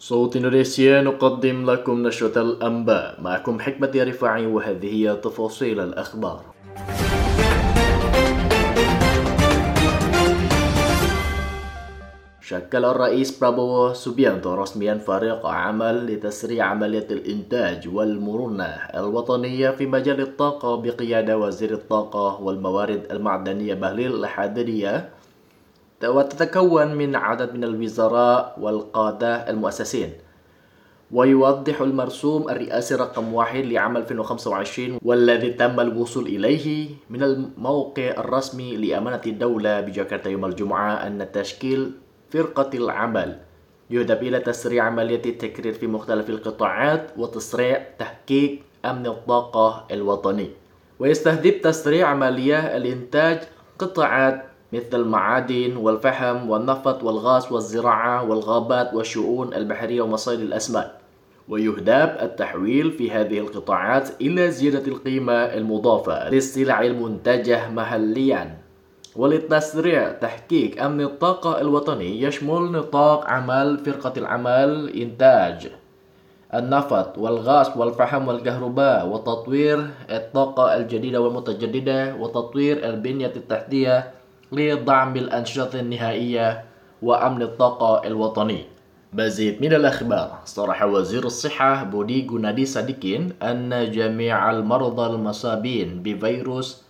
صوت إندونيسيا نقدم لكم نشرة الأنباء. معكم حكمة رفاعي وهذه هي تفاصيل الأخبار. شكل الرئيس برابوو سوبيانتو رسميا فريق عمل لتسريع عملية الإنتاج والمرونة الوطنية في مجال الطاقة بقيادة وزير الطاقة والموارد المعدنية بهليل الحديدية، وتتكون من عدد من الوزراء والقادة المؤسسين. ويوضح المرسوم الرئاسي رقم 1 لعام 2025 والذي تم الوصول إليه من الموقع الرسمي لأمانة الدولة بجاكرتا يوم الجمعة أن تشكيل فرقة العمل يهدف إلى تسريع عملية التكرير في مختلف القطاعات وتسريع تحقيق أمن الطاقة الوطني، ويستهدف تسريع عملية الإنتاج قطاعات مثل المعادن والفحم والنفط والغاز والزراعة والغابات والشؤون البحرية ومصائد الأسماك، ويهدف التحويل في هذه القطاعات إلى زيادة القيمة المضافة للسلع المنتجة محلياً. ولتسريع تحقيق أمن الطاقة الوطني يشمل نطاق عمل فرقة العمل إنتاج النفط والغاز والفحم والكهرباء وتطوير الطاقة الجديدة والمتجددة وتطوير البنية التحتية لدعم الأنشطة النهائية وأمن الطاقة الوطني. مزيد من الأخبار. صرح وزير الصحة بودي غونادي صادقين أن جميع المرضى المصابين بفيروس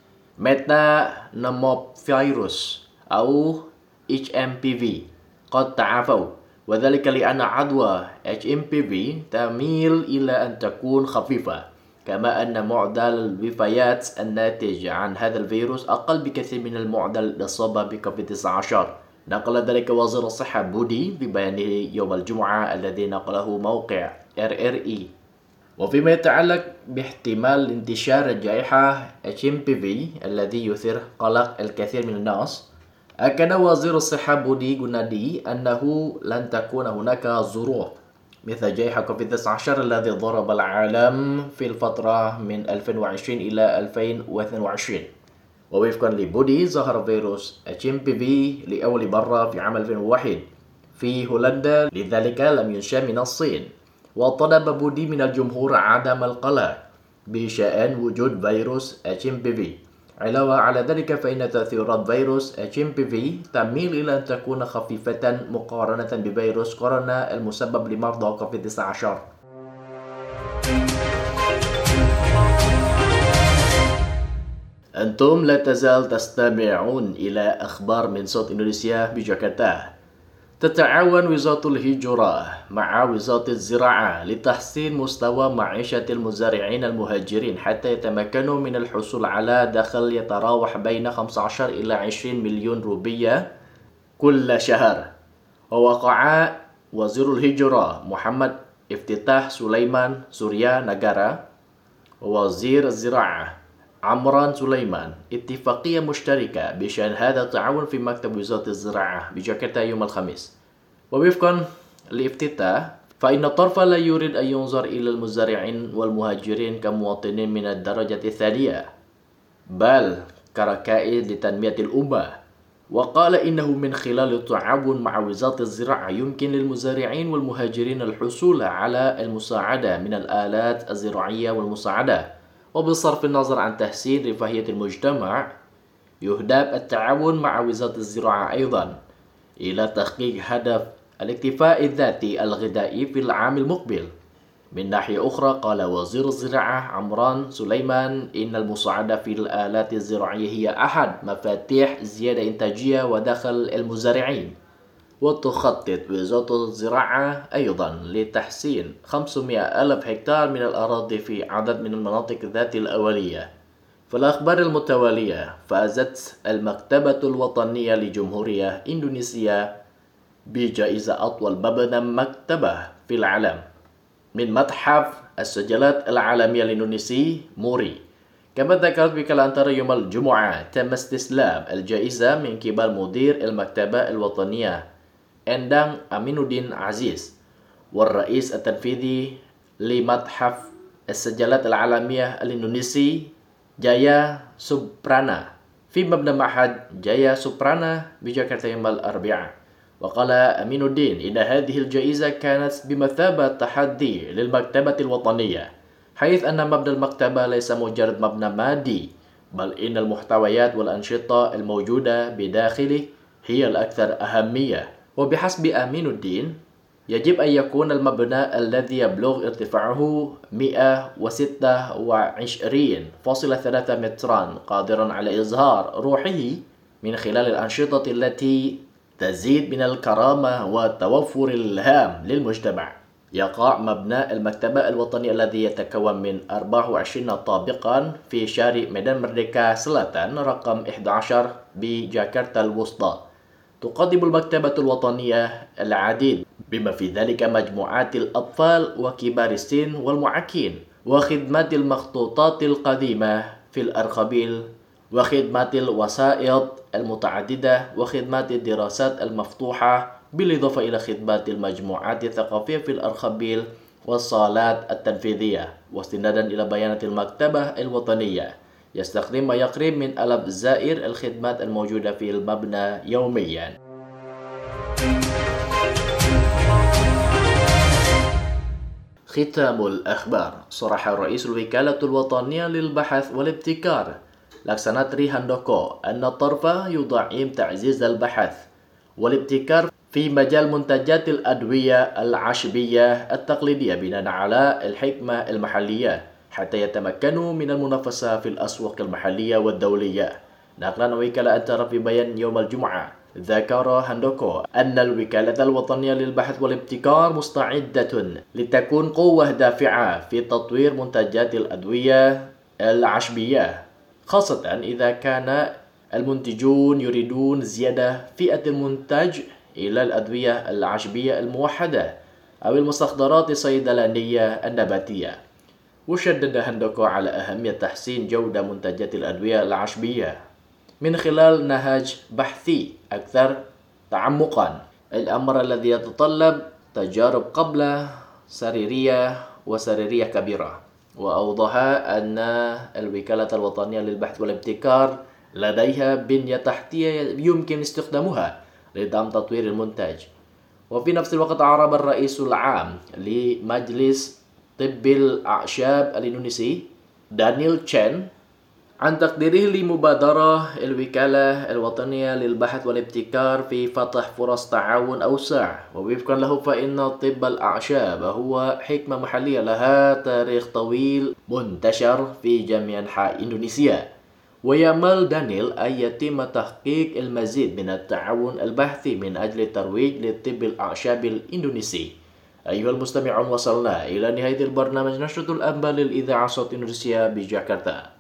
ميتانوموفيروس أو HMPV قد تعافوا، وذلك لأن عدوى HMPV تميل إلى أن تكون خفيفة، كما أن معدل الوفيات الناتج عن هذا الفيروس أقل بكثير من المعدل الإصابة بكوفيد-19. نقل ذلك وزير الصحة بودي ببيانه يوم الجمعة الذي نقله موقع RRI. وفيما يتعلق باحتمال انتشار الجائحة HMPV الذي يثير قلق الكثير من الناس، أكد وزير الصحة بودي غونادي أنه لن تكون هناك ظروف مثل جائحة كوفيد-19 الذي ضرب العالم في الفترة من 2020 إلى 2022. ووفقا لبودي ظهر فيروس HMPV لأول مرة في عام 2001 في هولندا، لذلك لم ينشأ من الصين. وطلب بودي من الجمهور عدم القلق بشأن وجود فيروس HMPV. علاوة على ذلك فإن تأثيرات فيروس HMPV تميل إلى أن تكون خفيفة مقارنة بفيروس كورونا المسبب لمرضى كوفيد-19. أنتم لا تزال تستمعون إلى أخبار من صوت إندونيسيا بجاكرتا. تتعاون وزارة الهجرة مع وزارة الزراعة لتحسين مستوى معيشة المزارعين المهاجرين حتى يتمكنوا من الحصول على دخل يتراوح بين 15 إلى 20 مليون روبية كل شهر. ووقع وزير الهجرة محمد افتتاح سليمان سوريا نجارة ووزير الزراعة عمران سليمان اتفاقية مشتركة بشأن هذا التعاون في مكتب وزارة الزراعة بجاكرتا يوم الخميس. ووفقا لافتتاح فإن الطرف لا يريد أن ينظر إلى المزارعين والمهاجرين كمواطنين من الدرجة الثانية، بل كركائز لتنمية الأمة. وقال إنه من خلال التعاون مع وزارة الزراعة يمكن للمزارعين والمهاجرين الحصول على المساعدة من الآلات الزراعية والمساعدة. وبصرف النظر عن تحسين رفاهية المجتمع، يهدف التعاون مع وزارة الزراعة أيضا إلى تحقيق هدف الاكتفاء الذاتي الغذائي في العام المقبل. من ناحية أخرى قال وزير الزراعة عمران سليمان إن المساعدة في الآلات الزراعية هي أحد مفاتيح زيادة إنتاجية ودخل المزارعين. وتخطط وزارة الزراعة أيضا لتحسين 500,000 هكتار من الأراضي في عدد من المناطق ذات الأولية. في الأخبار المتوالية، فازت المكتبة الوطنية لجمهورية إندونيسيا بجائزة أطول مبنى مكتبة في العالم من متحف السجلات العالمية الإندونيسي موري. كما ذكرت وكالة أنتارا يوم الجمعة، تم استسلام الجائزة من قبل مدير المكتبة الوطنية إندang أمينودين عزيز والرئيس التنفيذي لمتحف السجلات العالمية الإندونيسي جايا سوبرانا في مبنى معهد جايا سوبرانا بجاكرتا يوم الأربعاء. وقال أمين الدين إن هذه الجائزة كانت بمثابة تحدي للمكتبة الوطنية، حيث أن مبنى المكتبة ليس مجرد مبنى مادي، بل إن المحتويات والأنشطة الموجودة بداخله هي الأكثر أهمية. وبحسب أمين الدين يجب أن يكون المبنى الذي يبلغ ارتفاعه 126.3 مترا قادرا على إظهار روحه من خلال الأنشطة التي تزيد من الكرامة وتوفر الهام للمجتمع. يقع مبنى المكتبة الوطنية الذي يتكون من 24 طابقا في شارع ميدان مردeka Selatan رقم 11 بجاكرتا الوسطى. تقدم المكتبة الوطنية العديد بما في ذلك مجموعات الأطفال وكبار السن والمعاكين، وخدمات المخطوطات القديمة في الأرخبيل، وخدمات الوسائط المتعددة، وخدمات الدراسات المفتوحة، بالإضافة إلى خدمات المجموعات الثقافية في الأرخبيل والصالات التنفيذية. واستنادا إلى بيانات المكتبة الوطنية، يستخدم ما يقرب من 1000 زائر الخدمات الموجودة في المبنى يوميا. ختام الأخبار. صرح رئيس الوكالة الوطنية للبحث والابتكار لاكسانا تري هاندوكو أن الطرف يدعم تعزيز البحث والابتكار في مجال منتجات الأدوية العشبية التقليدية بناء على الحكمة المحلية حتى يتمكنوا من المنافسة في الأسواق المحلية والدولية. نقلا وكالة أنترا في بيان يوم الجمعة، ذكر هاندوكو أن الوكالة الوطنية للبحث والابتكار مستعدة لتكون قوة دافعة في تطوير منتجات الأدوية العشبية، خاصة إذا كان المنتجون يريدون زيادة فئة المنتج إلى الأدوية العشبية الموحدة أو المستحضرات الصيدلانية النباتية. وشدد هاندوكو على أهمية تحسين جودة منتجات الأدوية العشبية من خلال نهج بحثي أكثر تعمقا، الأمر الذي يتطلب تجارب قبل سريرية وسريرية كبيرة. وأوضح أن الوكالة الوطنية للبحث والابتكار لديها بنية تحتية يمكن استخدامها لدعم تطوير المنتج. وفي نفس الوقت أعرب الرئيس العام لمجلس طب الأعشاب الإندونيسي دانيال تشين عن تقديره لمبادرة الوكالة الوطنية للبحث والابتكار في فتح فرص تعاون أوسع. ووفقا له فإن طب الأعشاب هو حكمة محلية لها تاريخ طويل منتشر في جميع أنحاء إندونيسيا، ويأمل دانيال أن يتم تحقيق المزيد من التعاون البحثي من أجل الترويج للطب الأعشاب الإندونيسي. أيها المستمعون، وصلنا إلى نهاية البرنامج نشرة الأنباء للإذاعة صوت إندونيسيا بجاكرتا.